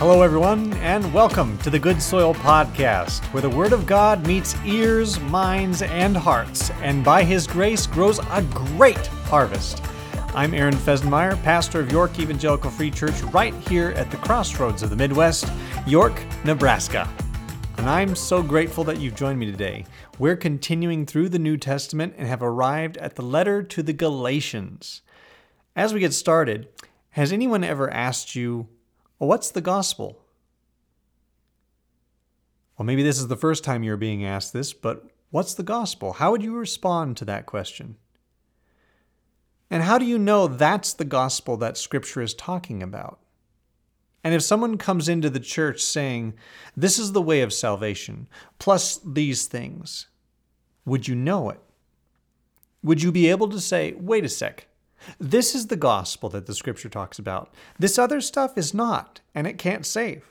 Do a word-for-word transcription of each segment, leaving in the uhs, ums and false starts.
Hello, everyone, and welcome to the Good Soil Podcast, where the Word of God meets ears, minds, and hearts, and by His grace grows a great harvest. I'm Aaron Fesenmeyer, pastor of York Evangelical Free Church, right here at the crossroads of the Midwest, York, Nebraska. And I'm so grateful that you've joined me today. We're continuing through the New Testament and have arrived at the letter to the Galatians. As we get started, has anyone ever asked you, well, what's the gospel? Well, maybe this is the first time you're being asked this, but what's the gospel? How would you respond to that question? And how do you know that's the gospel that Scripture is talking about? And if someone comes into the church saying, this is the way of salvation, plus these things, would you know it? Would you be able to say, wait a sec, this is the gospel that the Scripture talks about. This other stuff is not, and it can't save.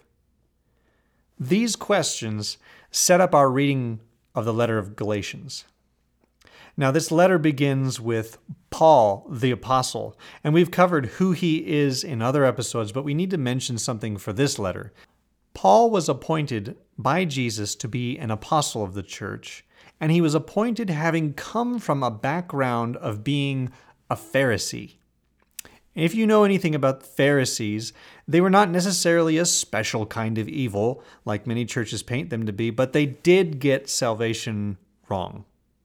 These questions set up our reading of the letter of Galatians. Now, this letter begins with Paul, the apostle, and we've covered who he is in other episodes, but we need to mention something for this letter. Paul was appointed by Jesus to be an apostle of the church, and he was appointed having come from a background of being a Pharisee. If you know anything about Pharisees, they were not necessarily a special kind of evil, like many churches paint them to be, but they did get salvation wrong.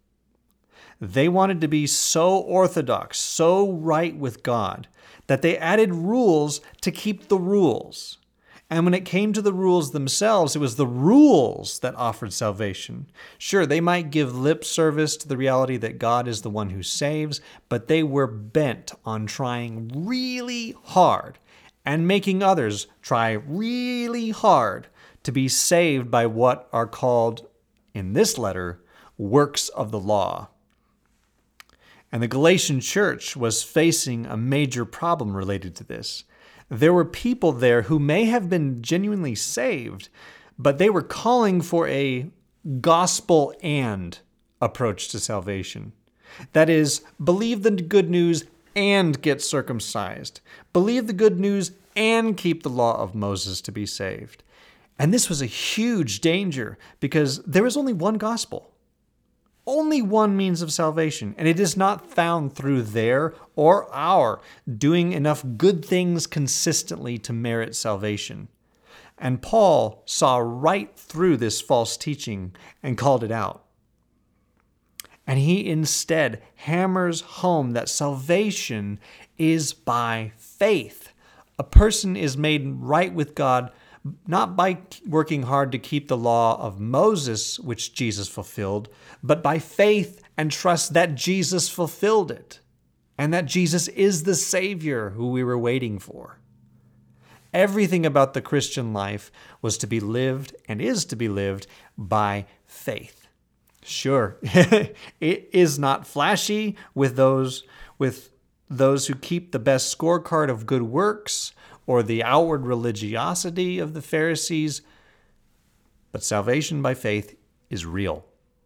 They wanted to be so orthodox, so right with God, that they added rules to keep the rules. And when it came to the rules themselves, it was the rules that offered salvation. Sure, they might give lip service to the reality that God is the one who saves, but they were bent on trying really hard and making others try really hard to be saved by what are called, in this letter, works of the law. And the Galatian church was facing a major problem related to this. There were people there who may have been genuinely saved, but they were calling for a gospel and approach to salvation. That is, believe the good news and get circumcised. Believe the good news and keep the law of Moses to be saved. And this was a huge danger because there is only one gospel. Only one means of salvation, and it is not found through their or our doing enough good things consistently to merit salvation. And Paul saw right through this false teaching and called it out. And he instead hammers home that salvation is by faith. A person is made right with God not by working hard to keep the law of Moses, which Jesus fulfilled, but by faith and trust that Jesus fulfilled it, and that Jesus is the Savior who we were waiting for. Everything about the Christian life was to be lived and is to be lived by faith. Sure, it is not flashy with those, with those who keep the best scorecard of good works, or the outward religiosity of the Pharisees, but salvation by faith is real.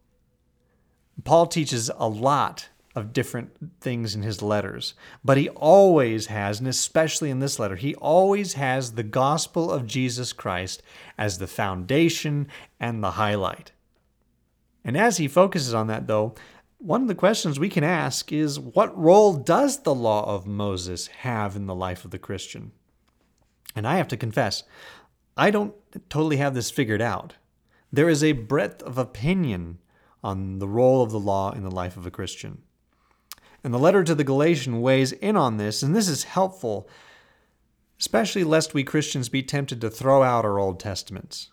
Paul teaches a lot of different things in his letters, but he always has, and especially in this letter, he always has the gospel of Jesus Christ as the foundation and the highlight. And as he focuses on that, though, one of the questions we can ask is, what role does the law of Moses have in the life of the Christian? And I have to confess, I don't totally have this figured out. There is a breadth of opinion on the role of the law in the life of a Christian. And the letter to the Galatians weighs in on this, and this is helpful, especially lest we Christians be tempted to throw out our Old Testaments.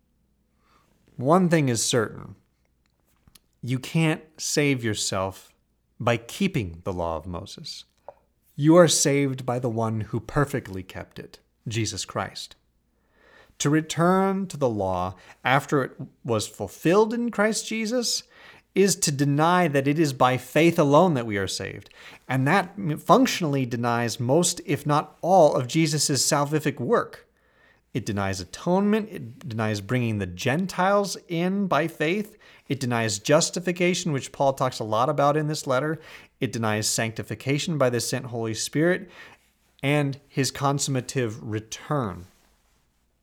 One thing is certain. You can't save yourself by keeping the law of Moses. You are saved by the one who perfectly kept it, Jesus Christ. To return to the law after it was fulfilled in Christ Jesus is to deny that it is by faith alone that we are saved. And that functionally denies most, if not all, of Jesus' salvific work. It denies atonement. It denies bringing the Gentiles in by faith. It denies justification, which Paul talks a lot about in this letter. It denies sanctification by the sent Holy Spirit and his consummative return.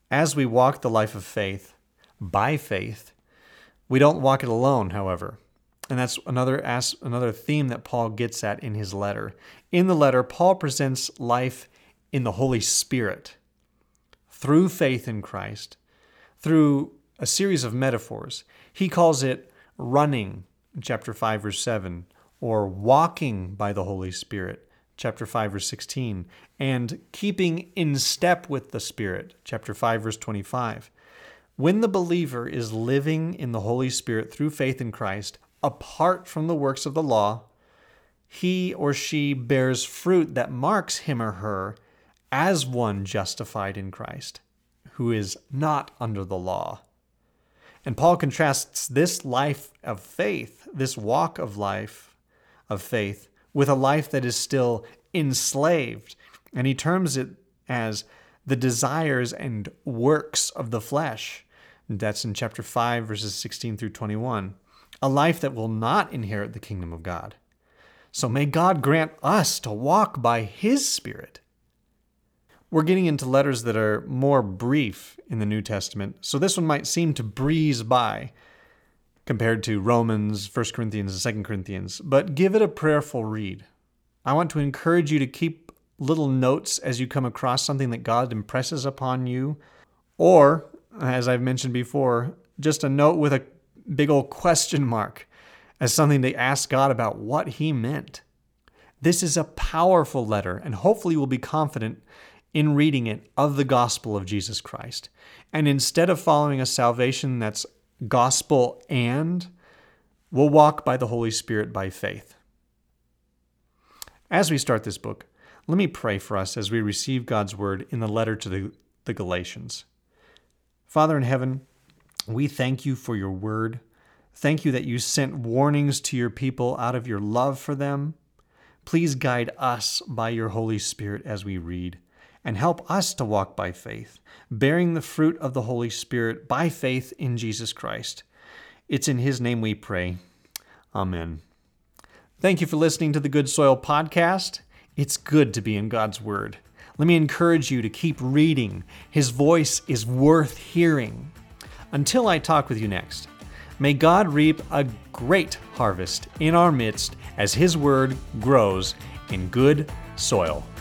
As we walk the life of faith, by faith, we don't walk it alone, however. And that's another as- another theme that Paul gets at in his letter. In the letter, Paul presents life in the Holy Spirit through faith in Christ, through a series of metaphors. He calls it running, chapter five, verse seven, or walking by the Holy Spirit, chapter five, verse sixteen, and keeping in step with the Spirit, chapter five, verse twenty-five. When the believer is living in the Holy Spirit through faith in Christ, apart from the works of the law, he or she bears fruit that marks him or her as one justified in Christ, who is not under the law. And Paul contrasts this life of faith, this walk of life of faith, with a life that is still enslaved. And he terms it as the desires and works of the flesh. That's in chapter five, verses sixteen through twenty-one. A life that will not inherit the kingdom of God. So may God grant us to walk by His Spirit. We're getting into letters that are more brief in the New Testament, so this one might seem to breeze by compared to Romans, First Corinthians, and Second Corinthians, but give it a prayerful read. I want to encourage you to keep little notes as you come across something that God impresses upon you, or, as I've mentioned before, just a note with a big old question mark as something to ask God about what He meant. This is a powerful letter, and hopefully you will be confident in reading it of the gospel of Jesus Christ. And instead of following a salvation that's gospel and, we'll walk by the Holy Spirit by faith. As we start this book, let me pray for us as we receive God's word in the letter to the, the Galatians. Father in heaven, we thank you for your word. Thank you that you sent warnings to your people out of your love for them. Please guide us by your Holy Spirit as we read, and help us to walk by faith, bearing the fruit of the Holy Spirit by faith in Jesus Christ. It's in His name we pray. Amen. Thank you for listening to the Good Soil Podcast. It's good to be in God's Word. Let me encourage you to keep reading. His voice is worth hearing. Until I talk with you next, may God reap a great harvest in our midst as His Word grows in good soil.